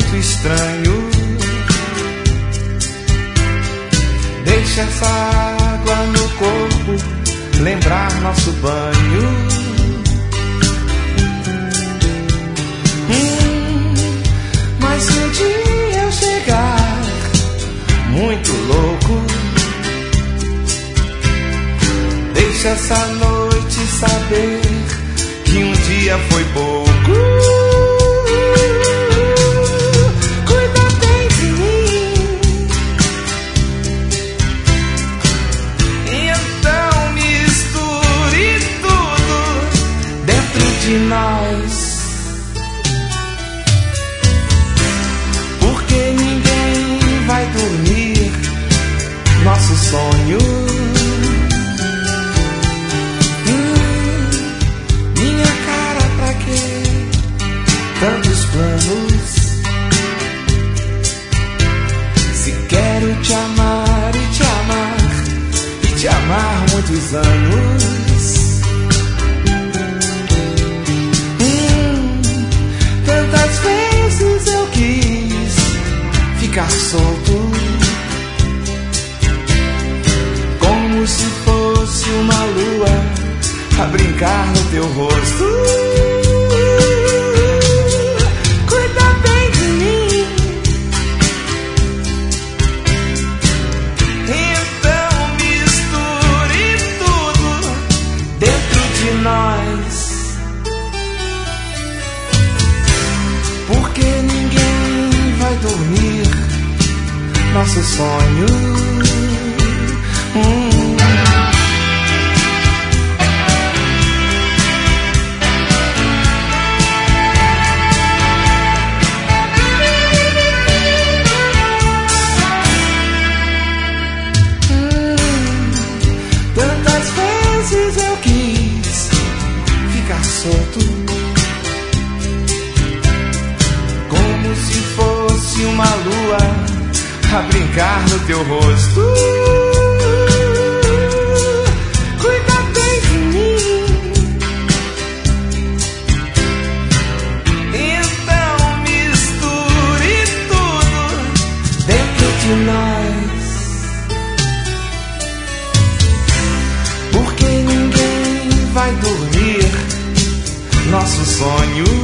jeito estranho. Deixa essa água no corpo lembrar nosso banho. Mas se um dia eu chegar muito louco, deixa essa noite saber que um dia foi pouco. Cuida bem de mim, e então misture tudo dentro de nós. Porque ninguém vai dormir nosso sonho. Minha cara, pra quê tantos planos? Se quero te amar e te amar e te amar muitos anos. Tantas vezes eu quis ficar solto, como se fosse uma lua a brincar no teu rosto. Cuida bem de mim, então misture tudo dentro de nós. Porque ninguém vai dormir nosso sonho. Tantas vezes eu quis ficar solto, como se fosse uma lua a brincar no teu rosto. Cuida bem de mim, então misture tudo dentro de nós. Porque ninguém vai dormir nosso sonho.